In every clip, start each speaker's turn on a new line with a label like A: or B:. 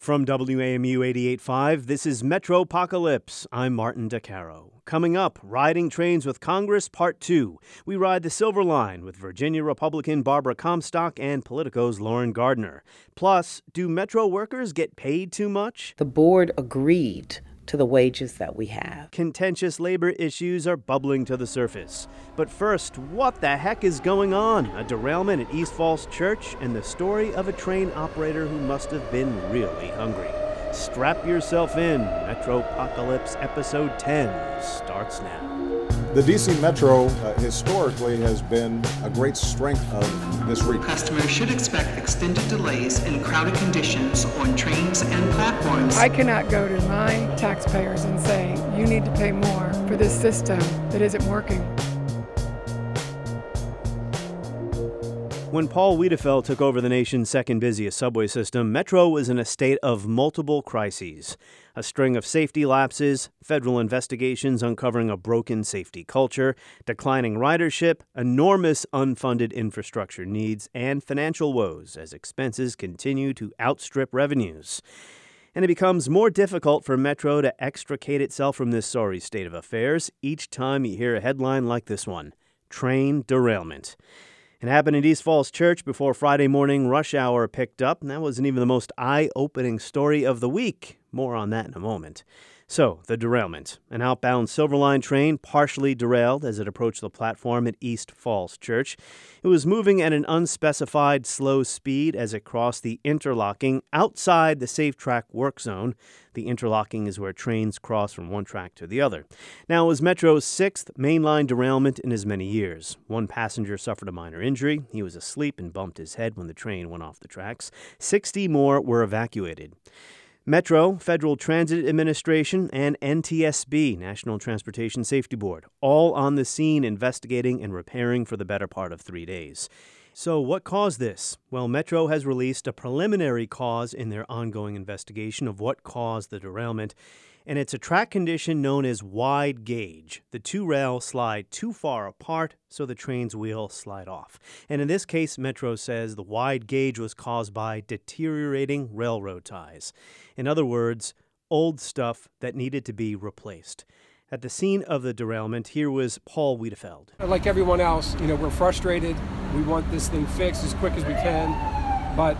A: From WAMU 88.5, this is Metropocalypse. I'm Martin DeCaro. Coming up, Riding Trains with Congress, Part 2. We ride the Silver Line with Virginia Republican Barbara Comstock and Politico's Lauren Gardner. Plus, do Metro workers get paid too much?
B: The board agreed to the wages that we have.
A: Contentious labor issues are bubbling to the surface. But first, what the heck is going on? A derailment at East Falls Church and the story of a train operator who must have been really hungry. Strap yourself in. Metropocalypse Episode 10 starts now.
C: The DC Metro historically has been a great strength of this region.
D: Customers should expect extended delays and crowded conditions on trains and platforms.
E: I cannot go to my taxpayers and say, you need to pay more for this system that isn't working.
A: When Paul Wiedefeld took over the nation's second busiest subway system, Metro was in a state of multiple crises. A string of safety lapses, federal investigations uncovering a broken safety culture, declining ridership, enormous unfunded infrastructure needs, and financial woes as expenses continue to outstrip revenues. And it becomes more difficult for Metro to extricate itself from this sorry state of affairs each time you hear a headline like this one: train derailment. It happened at East Falls Church before Friday morning rush hour picked up, and that wasn't even the most eye-opening story of the week. More on that in a moment. So, the derailment. An outbound Silver Line train partially derailed as it approached the platform at East Falls Church. It was moving at an unspecified slow speed as it crossed the interlocking outside the safe track work zone. The interlocking is where trains cross from one track to the other. Now, it was Metro's sixth mainline derailment in as many years. One passenger suffered a minor injury. He was asleep and bumped his head when the train went off the tracks. 60 more were evacuated. Metro, Federal Transit Administration, and NTSB, National Transportation Safety Board, all on the scene investigating and repairing for the better part of 3 days. So what caused this? Well, Metro has released a preliminary cause in their ongoing investigation of what caused the derailment, and it's a track condition known as wide gauge. The two rails slide too far apart, so the train's wheels slide off. And in this case, Metro says the wide gauge was caused by deteriorating railroad ties. In other words, old stuff that needed to be replaced. At the scene of the derailment, here was Paul Wiedefeld.
F: Like everyone else, we're frustrated. We want this thing fixed as quick as we can. But,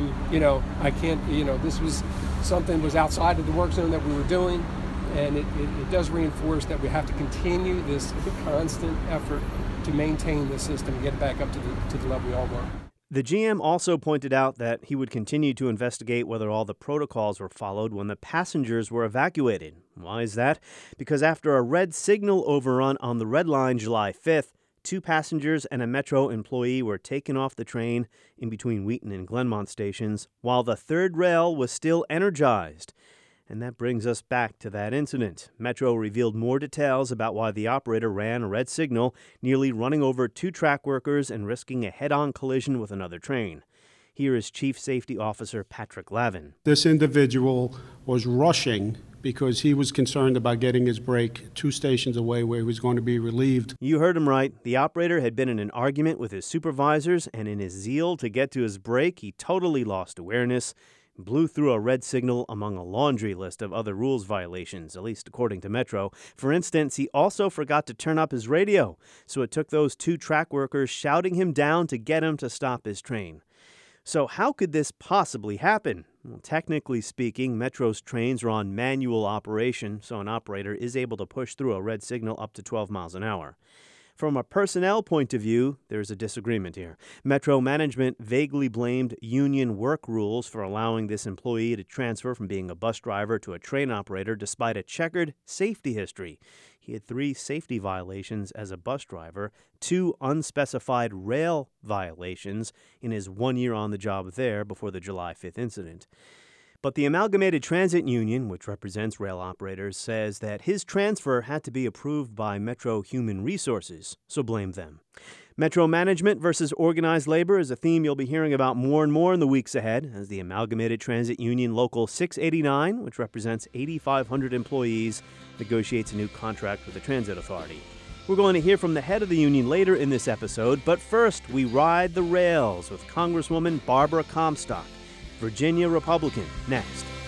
F: I can't, this was something was outside of the work zone that we were doing. And it does reinforce that we have to continue this constant effort to maintain the system and get it back up to the level we all want.
A: The GM also pointed out that he would continue to investigate whether all the protocols were followed when the passengers were evacuated. Why is that? Because after a red signal overrun on the Red Line July 5th, 2 passengers and a Metro employee were taken off the train in between Wheaton and Glenmont stations while the third rail was still energized. And that brings us back to that incident. Metro revealed more details about why the operator ran a red signal, nearly running over 2 track workers and risking a head-on collision with another train. Here is Chief Safety Officer Patrick Lavin.
G: This individual was rushing because he was concerned about getting his break 2 stations away where he was going to be relieved.
A: You heard him right. The operator had been in an argument with his supervisors, and in his zeal to get to his break, he totally lost awareness, blew through a red signal among a laundry list of other rules violations, at least according to Metro. For instance, he also forgot to turn up his radio, so it took those 2 track workers shouting him down to get him to stop his train. So how could this possibly happen? Well, technically speaking, Metro's trains are on manual operation, so an operator is able to push through a red signal up to 12 miles an hour. From a personnel point of view, there's a disagreement here. Metro management vaguely blamed union work rules for allowing this employee to transfer from being a bus driver to a train operator despite a checkered safety history. He had 3 safety violations as a bus driver, 2 unspecified rail violations in his 1 year on the job there before the July 5th incident. But the Amalgamated Transit Union, which represents rail operators, says that his transfer had to be approved by Metro Human Resources, so blame them. Metro management versus organized labor is a theme you'll be hearing about more and more in the weeks ahead as the Amalgamated Transit Union Local 689, which represents 8,500 employees, negotiates a new contract with the Transit Authority. We're going to hear from the head of the union later in this episode, but first we ride the rails with Congresswoman Barbara Comstock, Virginia Republican, next.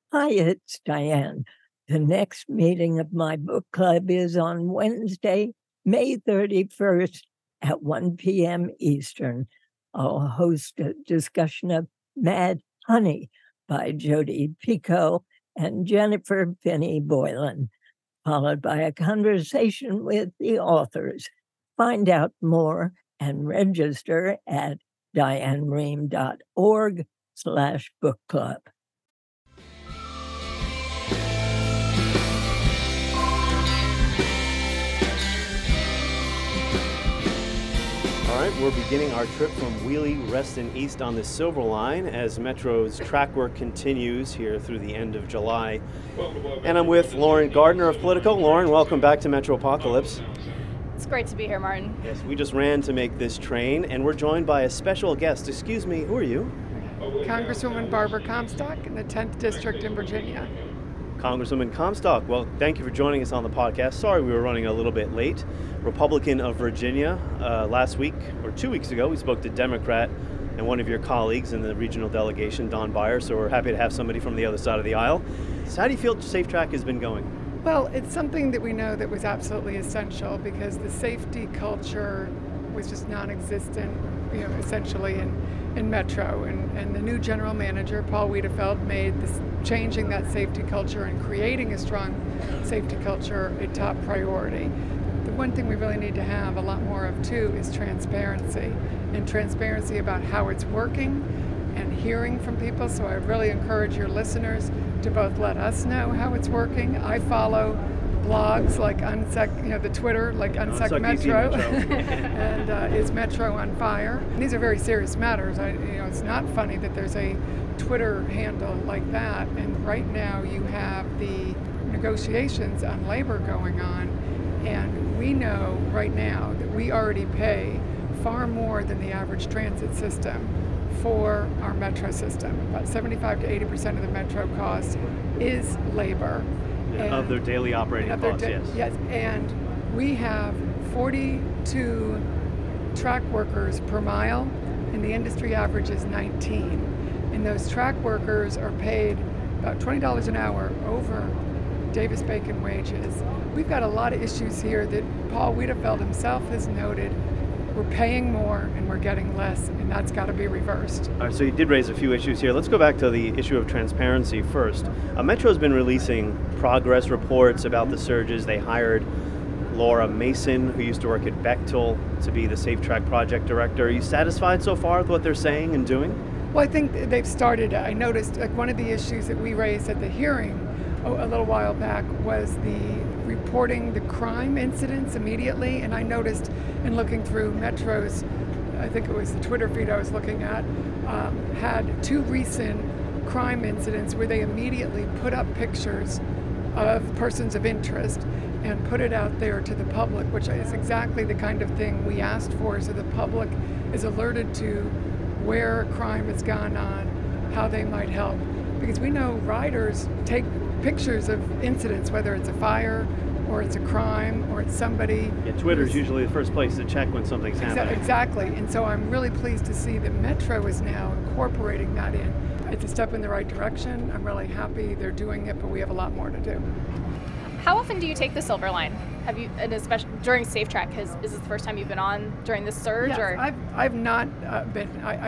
H: Hi, it's Diane. The next meeting of my book club is on Wednesday, May 31st at 1 p.m. Eastern. I'll host a discussion of Mad Honey by Jodi Picoult and Jennifer Finney Boylan, followed by a conversation with the authors. Find out more and register at dianerehm.org/book club.
A: All right, we're beginning our trip from Wheeling, Reston East on the Silver Line as Metro's track work continues here through the end of July. And I'm with Lauren Gardner of Politico. Lauren, welcome back to Metropocalypse.
I: It's great to be here, Martin.
A: Yes, we just ran to make this train, and we're joined by a special guest. Excuse me, who are you?
E: Congresswoman Barbara Comstock in the 10th District in Virginia.
A: Congresswoman Comstock, well, thank you for joining us on the podcast. Sorry we were running a little bit late. Republican of Virginia. Last week, or 2 weeks ago, we spoke to Democrat and one of your colleagues in the regional delegation, Don Beyer, so we're happy to have somebody from the other side of the aisle. So how do you feel Safe Track has been going?
E: Well, it's something that we know that was absolutely essential because the safety culture was just non-existent, essentially in Metro. And the new general manager, Paul Wiedefeld, made this changing that safety culture and creating a strong safety culture a top priority. The one thing we really need to have a lot more of too is transparency, and transparency about how it's working and hearing from people. So I really encourage your listeners to both let us know how it's working. I follow blogs like the Twitter, like Unsuck Metro, and Is Metro on Fire? And these are very serious matters. It's not funny that there's a Twitter handle like that. And right now you have the negotiations on labor going on, and we know right now that we already pay far more than the average transit system for our Metro system. About 75 to 80% of the Metro cost is labor.
A: Of their daily operating costs, yes.
E: Yes, and we have 42 track workers per mile, and the industry average is 19. And those track workers are paid about $20 an hour over Davis-Bacon wages. We've got a lot of issues here that Paul Wiedefeld himself has noted. We're paying more and we're getting less, and that's got to be reversed.
A: All right, so you did raise a few issues here. Let's go back to the issue of transparency first. Metro's been releasing progress reports about the surges. They hired Laura Mason, who used to work at Bechtel, to be the Safe Track project director. Are you satisfied so far with what they're saying and doing?
E: Well, I think they've started. I noticed one of the issues that we raised at the hearing a little while back was the reporting the crime incidents immediately, and I noticed in looking through Metro's, I think it was the Twitter feed I was looking at, had two recent crime incidents where they immediately put up pictures of persons of interest and put it out there to the public, which is exactly the kind of thing we asked for, so the public is alerted to where crime has gone on, how they might help. Because we know riders take pictures of incidents, whether it's a fire or it's a crime or it's somebody.
A: Yeah, Twitter's usually the first place to check when something's happening.
E: Exactly, and so I'm really pleased to see that Metro is now incorporating that in. It's a step in the right direction. I'm really happy they're doing it, but we have a lot more to do.
I: How often do you take the Silver Line? Have you, and especially during Safe Track, is this the first time you've been on during this surge?
E: Yes,
I: or?
E: I've not been.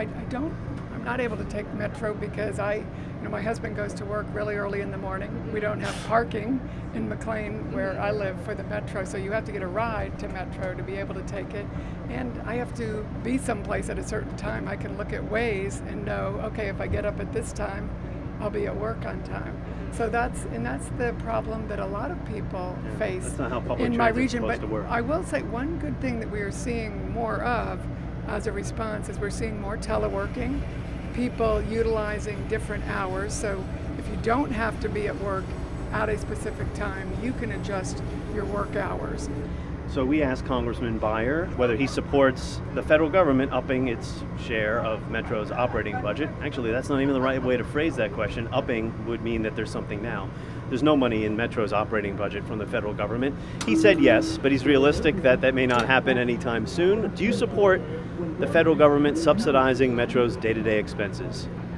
E: I'm not able to take Metro because my husband goes to work really early in the morning. We don't have parking in McLean where I live for the Metro, so you have to get a ride to Metro to be able to take it. And I have to be someplace at a certain time. I can look at Waze and know, okay, if I get up at this time, I'll be at work on time. So that's the problem that a lot of people face
A: that's not how public
E: in my region.
A: Supposed
E: but
A: to work.
E: I will say one good thing that we are seeing more of as a response is we're seeing more teleworking, people utilizing different hours. So if you don't have to be at work at a specific time, you can adjust your work hours.
A: So we asked Congressman Beyer whether he supports the federal government upping its share of Metro's operating budget. Actually, that's not even the right way to phrase that question. Upping would mean that there's something now. There's no money in Metro's operating budget from the federal government. He said yes, but he's realistic that that may not happen anytime soon. Do you support the federal government subsidizing Metro's day-to-day expenses?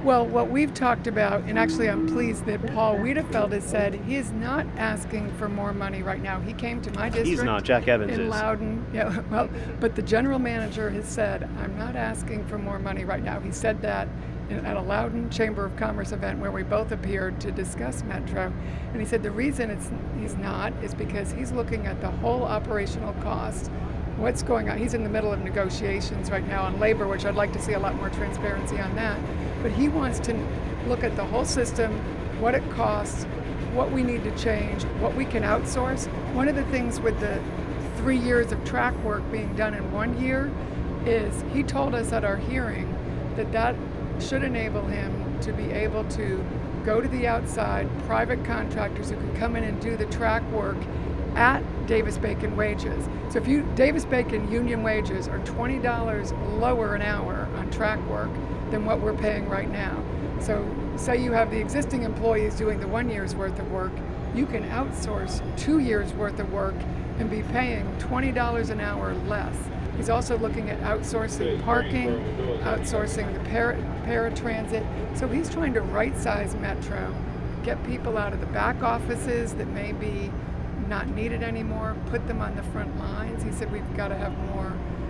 E: Well, what we've talked about, and actually I'm pleased that Paul Wiedefeld has said he is not asking for more money right now. He came to my district.
A: He's not, Jack Evans
E: in
A: is.
E: Loudoun. Yeah, well, but the general manager has said, I'm not asking for more money right now. He said that at a Loudoun Chamber of Commerce event where we both appeared to discuss Metro. And he said the reason he's not is because he's looking at the whole operational cost. What's going on? He's in the middle of negotiations right now on labor, which I'd like to see a lot more transparency on that. But he wants to look at the whole system, what it costs, what we need to change, what we can outsource. One of the things with the 3 years of track work being done in 1 year is he told us at our hearing that should enable him to be able to go to the outside, private contractors who can come in and do the track work at Davis-Bacon wages. So if Davis-Bacon union wages are $20 lower an hour on track work than what we're paying right now. So say you have the existing employees doing the 1 year's worth of work, you can outsource 2 years worth of work and be paying $20 an hour less. He's also looking at outsourcing parking, outsourcing the paratransit. So he's trying to right-size Metro, get people out of the back offices that may be not needed anymore, put them on the front lines. He said we've got to have more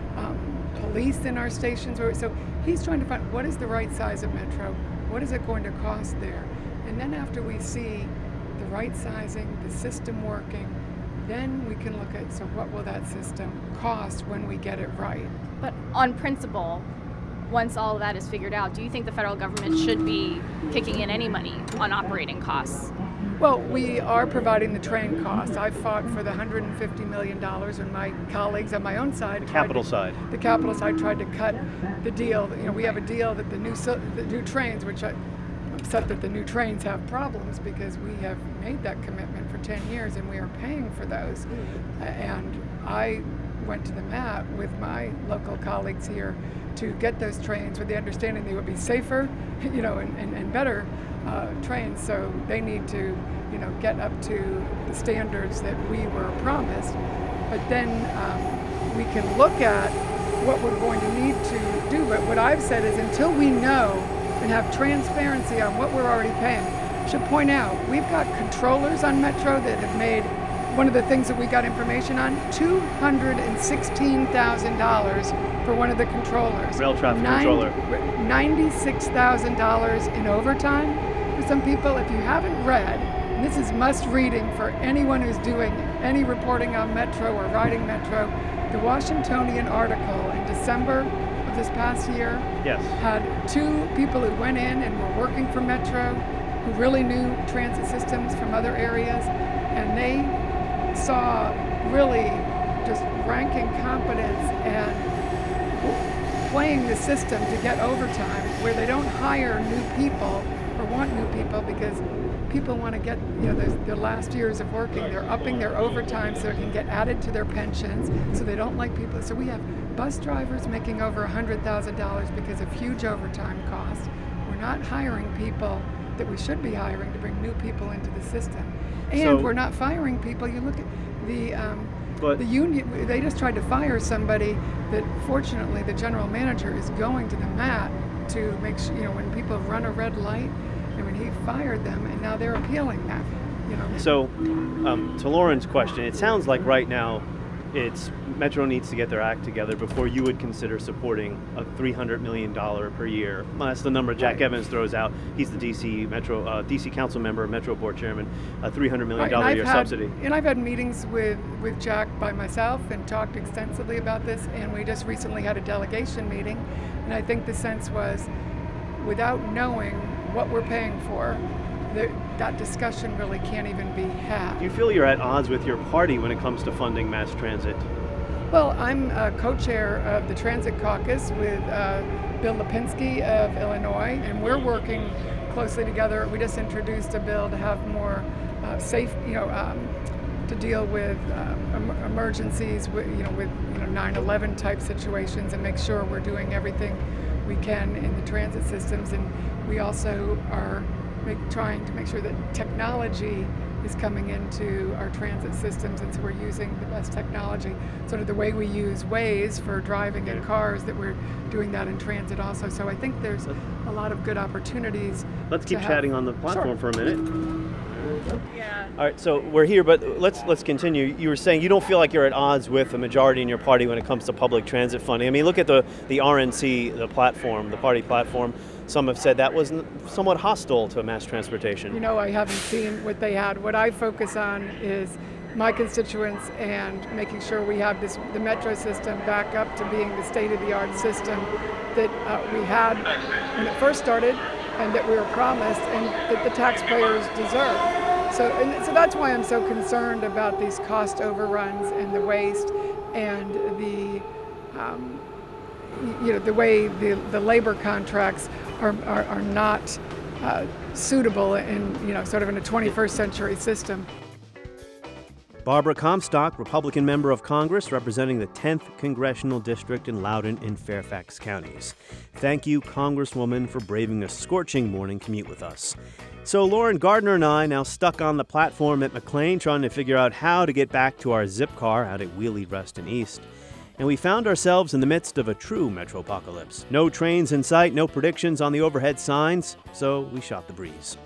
E: police in our stations. So he's trying to find what is the right size of Metro, what is it going to cost there? And then after we see the right sizing, the system working, then we can look at, so what will that system cost when we get it right?
I: But on principle, once all of that is figured out, do you think the federal government should be kicking in any money on operating costs?
E: Well, we are providing the train costs. I fought for the $150 million when my colleagues on my own side, the capital side tried to cut the deal. You know, we have a deal that the new trains, which I'm upset that the new trains have problems because we have made that commitment for 10 years and we are paying for those. And I went to the mat with my local colleagues here to get those trains with the understanding they would be safer, you know, and better trains. So they need to, you know, get up to the standards that we were promised. But then we can look at what we're going to need to do. But what I've said is until we know and have transparency on what we're already paying, I should point out we've got controllers on Metro that have made one of the things that we got information on, $216,000 for one of the controllers.
A: Rail traffic controller.
E: $96,000 in overtime for some people. If you haven't read, and this is must reading for anyone who's doing any reporting on Metro or riding Metro, the Washingtonian article in December of this past year had two people who went in and were working for Metro, who really knew transit systems from other areas, and they saw really just ranking competence and playing the system to get overtime, where they don't hire new people or want new people because people want to get, you know, their last years of working. They're upping their overtime so it can get added to their pensions. So they don't like people. So we have bus drivers making over $100,000 because of huge overtime costs. We're not hiring people that we should be hiring to bring new people into the system. And we're not firing people. You look at the union, they just tried to fire somebody that fortunately the general manager is going to the mat to make sure, you know, when people run a red light, and when he fired them, and now they're appealing that, you know.
A: So to Lauren's question, it sounds like right now Metro needs to get their act together before you would consider supporting a $300 million per year. Well, that's the number Jack Evans throws out. He's the DC council member, Metro board chairman, a $300 million a year subsidy.
E: And I've had meetings with Jack by myself and talked extensively about this, and we just recently had a delegation meeting, and I think the sense was, without knowing what we're paying for, that discussion really can't even be had.
A: Do you feel you're at odds with your party when it comes to funding mass transit?
E: Well, I'm co-chair of the Transit Caucus with Bill Lipinski of Illinois, and we're working closely together. We just introduced a bill to have more safe, to deal with emergencies, with 9/11 type situations, and make sure we're doing everything we can in the transit systems. And we also are trying to make sure that technology is coming into our transit systems, and so we're using the best technology. Sort of the way we use Waze for driving in cars, that we're doing that in transit also. So I think there's a lot of good opportunities.
A: Let's keep chatting on the platform for a minute.
I: Yeah.
A: All right, so we're here, but let's continue. You were saying you don't feel like you're at odds with a majority in your party when it comes to public transit funding. I mean, look at the RNC, the platform, the party platform. Some have said that was somewhat hostile to mass transportation.
E: You know, I haven't seen what they had. What I focus on is my constituents and making sure we have the metro system back up to being the state-of-the-art system that we had when it first started, and that we were promised, and that the taxpayers deserve. So that's why I'm so concerned about these cost overruns and the waste, and the the way the labor contracts are not suitable in sort of in a 21st century system.
A: Barbara Comstock, Republican member of Congress representing the 10th Congressional District in Loudoun and Fairfax counties. Thank you, Congresswoman, for braving a scorching morning commute with us. So Lauren Gardner and I now stuck on the platform at McLean trying to figure out how to get back to our zip car out at Wheelie, Reston East. And we found ourselves in the midst of a true metropocalypse. No trains in sight, no predictions on the overhead signs, so we shot the breeze.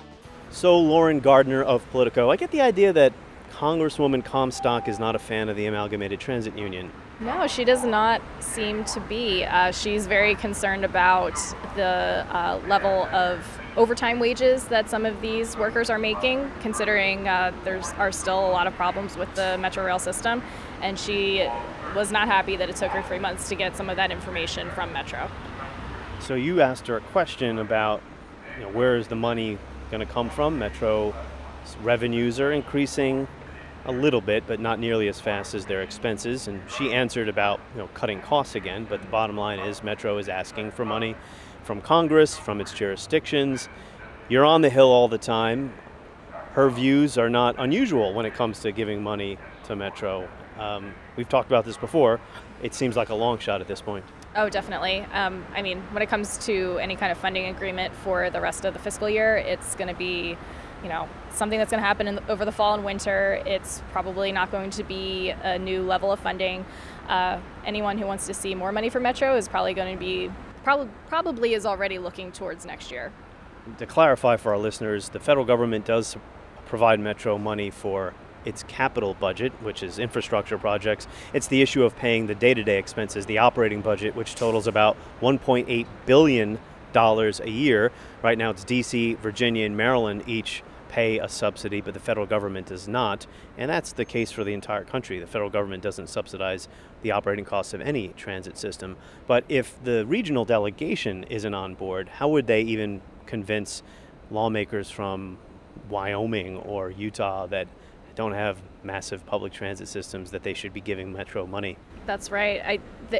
A: So Lauren Gardner of Politico, I get the idea that Congresswoman Comstock is not a fan of the Amalgamated Transit Union.
I: No, she does not seem to be. She's very concerned about the level of overtime wages that some of these workers are making, considering there are still a lot of problems with the Metro Rail system. And she was not happy that it took her 3 months to get some of that information from Metro.
A: So you asked her a question about, where is the money going to come from? Metro revenues are increasing a little bit, but not nearly as fast as their expenses. And she answered about cutting costs again. But the bottom line is Metro is asking for money from Congress, from its jurisdictions. You're on the Hill all the time. Her views are not unusual when it comes to giving money to Metro. We've talked about this before. It seems like a long shot at this point.
I: Oh, definitely. When it comes to any kind of funding agreement for the rest of the fiscal year, it's going to be, something that's going to happen over the fall and winter. It's probably not going to be a new level of funding. Anyone who wants to see more money for Metro is probably going to be, probably is already looking towards next year.
A: To clarify for our listeners, the federal government does provide Metro money for its capital budget, which is infrastructure projects. It's the issue of paying the day-to-day expenses, the operating budget, which totals about $1.8 billion a year. Right now it's D.C., Virginia, and Maryland each pay a subsidy, but the federal government does not. And that's the case for the entire country. The federal government doesn't subsidize the operating costs of any transit system. But if the regional delegation isn't on board, how would they even convince lawmakers from Wyoming or Utah that don't have massive public transit systems that they should be giving Metro money?
I: That's right.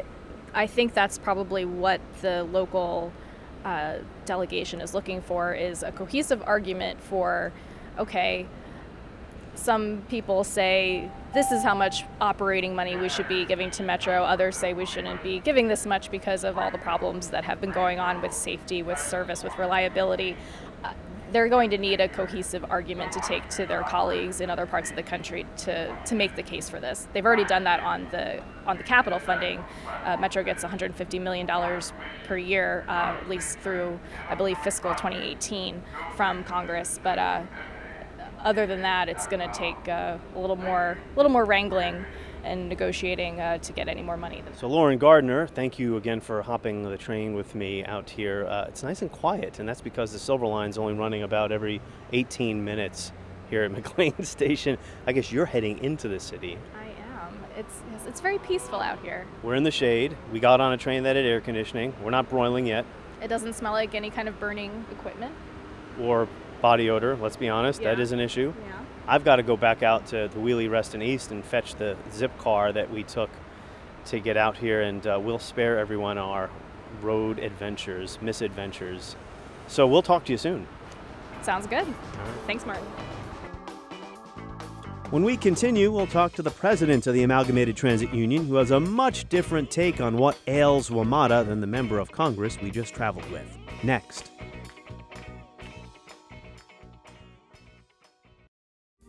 I: I think that's probably what the local delegation is looking for, is a cohesive argument for, okay, some people say this is how much operating money we should be giving to Metro. Others say we shouldn't be giving this much because of all the problems that have been going on with safety, with service, with reliability. They're going to need a cohesive argument to take to their colleagues in other parts of the country to make the case for this. They've already done that on the capital funding. Metro gets $150 million per year, at least through, I believe, fiscal 2018 from Congress. But other than that, it's going to take a little more wrangling and negotiating to get any more money.
A: So Lauren Gardner, thank you again for hopping the train with me out here. It's nice and quiet, and that's because the Silver Line's only running about every 18 minutes here at McLean Station. I guess you're heading into the city.
I: I am. It's very peaceful out here.
A: We're in the shade. We got on a train that had air conditioning. We're not broiling yet.
I: It doesn't smell like any kind of burning equipment.
A: Or body odor, let's be honest.
I: Yeah.
A: That is an issue.
I: Yeah.
A: I've got to go back out to the Wheelie, Reston East and fetch the zip car that we took to get out here, and we'll spare everyone our road adventures, misadventures. So we'll talk to you soon.
I: Sounds good. Thanks, Martin.
A: When we continue, we'll talk to the president of the Amalgamated Transit Union, who has a much different take on what ails WMATA than the member of Congress we just traveled with. Next.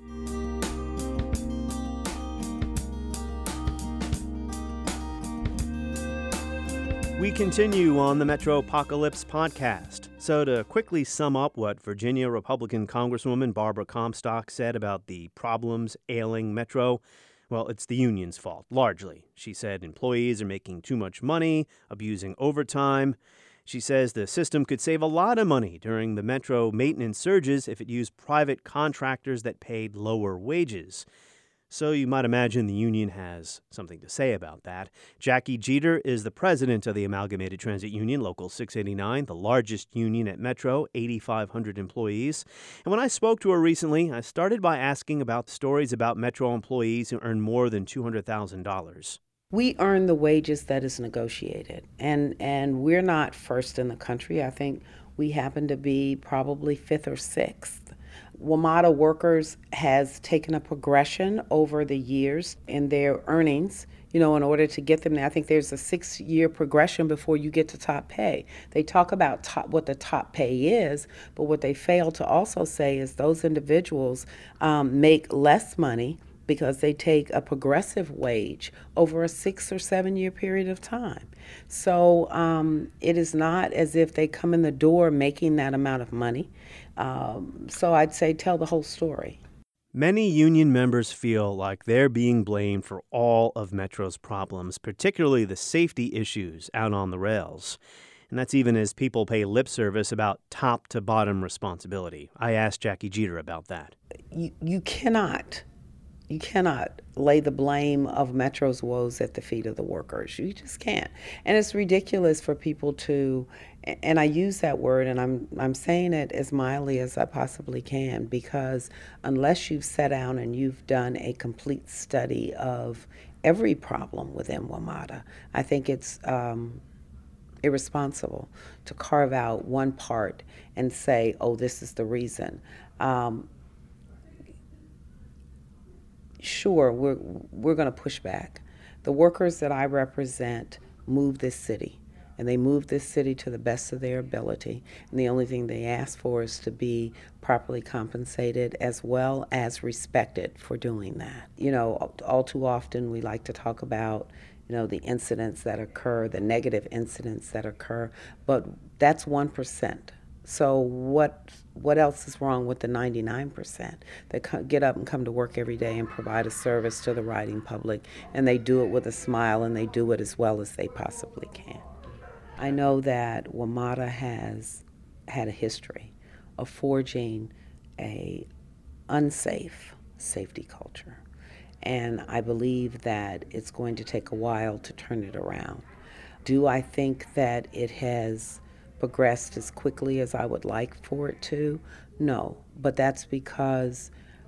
A: We continue on the Metropocalypse podcast. So to quickly sum up what Virginia Republican Congresswoman Barbara Comstock said about the problems ailing Metro, well, it's the union's fault, largely. She said employees are making too much money, abusing overtime. She says the system could save a lot of money during the Metro maintenance surges if it used private contractors that paid lower wages. So you might imagine the union has something to say about that. Jackie Jeter is the president of the Amalgamated Transit Union, Local 689, the largest union at Metro, 8,500 employees. And when I spoke to her recently, I started by asking about stories about Metro employees who earn more than $200,000.
B: We earn the wages that is negotiated, and we're not first in the country. I think we happen to be probably fifth or sixth. WMATA workers has taken a progression over the years in their earnings, in order to get them there. I think there's a 6-year progression before you get to top pay. They talk about what the top pay is, but what they fail to also say is those individuals make less money because they take a progressive wage over a 6 or 7 year period of time. So it is not as if they come in the door making that amount of money. So I'd say tell the whole story.
A: Many union members feel like they're being blamed for all of Metro's problems, particularly the safety issues out on the rails. And that's even as people pay lip service about top-to-bottom responsibility. I asked Jackie Jeter about that.
B: You cannot lay the blame of Metro's woes at the feet of the workers. You just can't. And it's ridiculous for people to, and I use that word, and I'm saying it as mildly as I possibly can, because unless you've sat down and you've done a complete study of every problem within WMATA, I think it's irresponsible to carve out one part and say, oh, this is the reason. Sure, we're going to push back. The workers that I represent move this city, and they move this city to the best of their ability. And the only thing they ask for is to be properly compensated as well as respected for doing that. All too often we like to talk about, the incidents that occur, the negative incidents that occur, but that's 1%. So what else is wrong with the 99% that get up and come to work every day and provide a service to the riding public, and they do it with a smile, and they do it as well as they possibly can? I know that WMATA has had a history of forging a unsafe safety culture, and I believe that it's going to take a while to turn it around. Do I think that it has progressed as quickly as I would like for it to? No, but that's because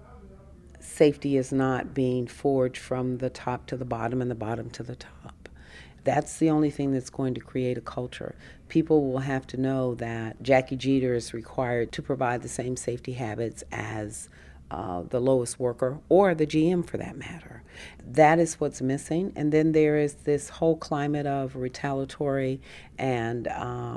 B: safety is not being forged from the top to the bottom and the bottom to the top. That's the only thing that's going to create a culture. People will have to know that Jackie Jeter is required to provide the same safety habits as the lowest worker, or the GM for that matter. That is what's missing. And then there is this whole climate of retaliatory and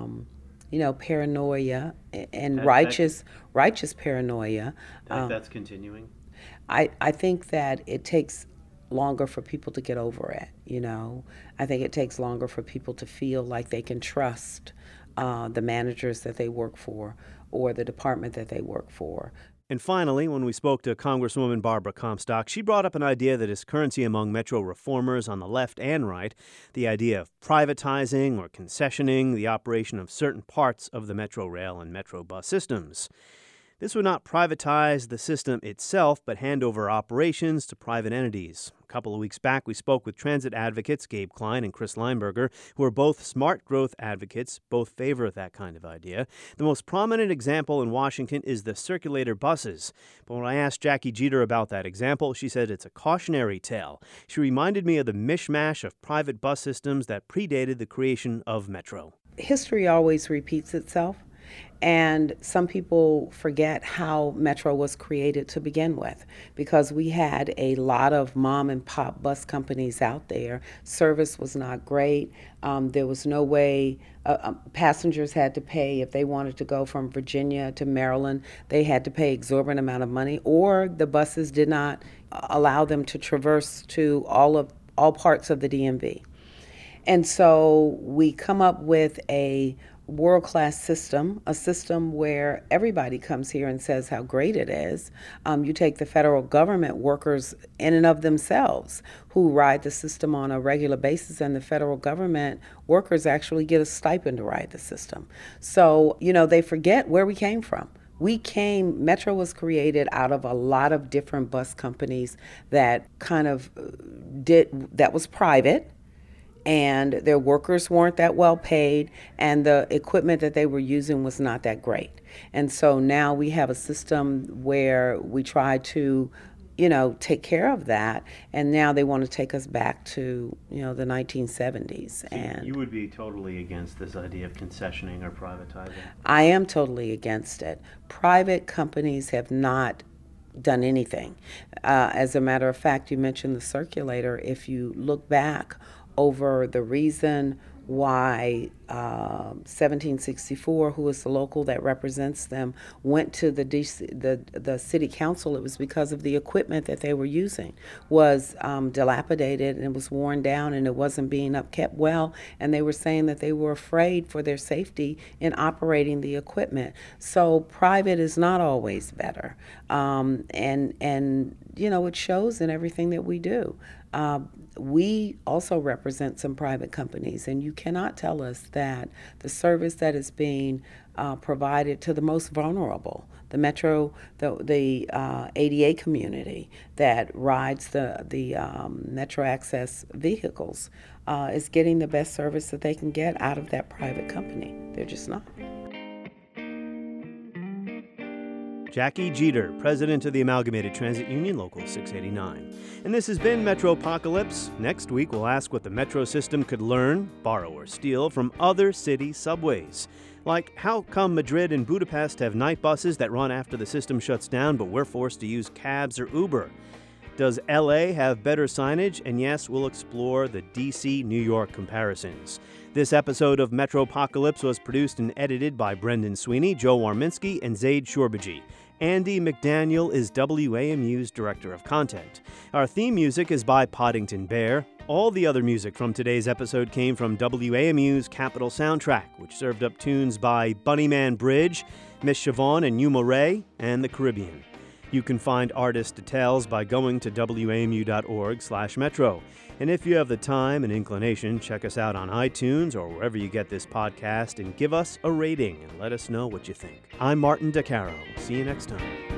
B: paranoia and righteous paranoia.
A: That's continuing?
B: I think that it takes longer for people to get over it, I think it takes longer for people to feel like they can trust the managers that they work for or the department that they work for.
A: And finally, when we spoke to Congresswoman Barbara Comstock, she brought up an idea that is currency among Metro reformers on the left and right, the idea of privatizing or concessioning the operation of certain parts of the Metro Rail and Metro bus systems. This would not privatize the system itself, but hand over operations to private entities. A couple of weeks back, we spoke with transit advocates Gabe Klein and Chris Lineberger, who are both smart growth advocates. Both favor that kind of idea. The most prominent example in Washington is the circulator buses. But when I asked Jackie Jeter about that example, she said it's a cautionary tale. She reminded me of the mishmash of private bus systems that predated the creation of Metro.
B: History always repeats itself. And some people forget how Metro was created to begin with, because we had a lot of mom and pop bus companies out there. Service was not great. There was no way passengers had to pay if they wanted to go from Virginia to Maryland. They had to pay exorbitant amount of money, or the buses did not allow them to traverse to all parts of the DMV. And so we come up with a world-class system, a system where everybody comes here and says how great it is. You take the federal government workers in and of themselves who ride the system on a regular basis, and the federal government workers actually get a stipend to ride the system. So, they forget where we came from. Metro was created out of a lot of different bus companies that that was private, and their workers weren't that well paid, and the equipment that they were using was not that great. And so now we have a system where we try to, take care of that, and now they want to take us back to, the 1970s. And
A: you would be totally against this idea of concessioning or privatizing?
B: I am totally against it. Private companies have not done anything. As a matter of fact, you mentioned the circulator. If you look back over the reason why 1764, who is the local that represents them, went to the city council, it was because of the equipment that they were using was dilapidated and it was worn down and it wasn't being upkept well, and they were saying that they were afraid for their safety in operating the equipment. So private is not always better, and it shows in everything that we do. We also represent some private companies, and you cannot tell us that the service that is being provided to the most vulnerable, the Metro, the ADA community that rides the Metro Access vehicles, is getting the best service that they can get out of that private company. They're just not.
A: Jackie Jeter, president of the Amalgamated Transit Union, Local 689. And this has been Metropocalypse. Next week, we'll ask what the Metro system could learn, borrow, or steal from other city subways. Like, how come Madrid and Budapest have night buses that run after the system shuts down, but we're forced to use cabs or Uber? Does LA have better signage? And yes, we'll explore the DC-New York comparisons. This episode of Metropocalypse was produced and edited by Brendan Sweeney, Joe Warminski, and Zaid Shorbagy. Andy McDaniel is WAMU's Director of Content. Our theme music is by Poddington Bear. All the other music from today's episode came from WAMU's Capitol Soundtrack, which served up tunes by Bunnyman Bridge, Miss Siobhan and Yuma Ray, and the Caribbean. You can find artist details by going to wamu.org/metro. And if you have the time and inclination, check us out on iTunes or wherever you get this podcast and give us a rating and let us know what you think. I'm Martin DeCaro. See you next time.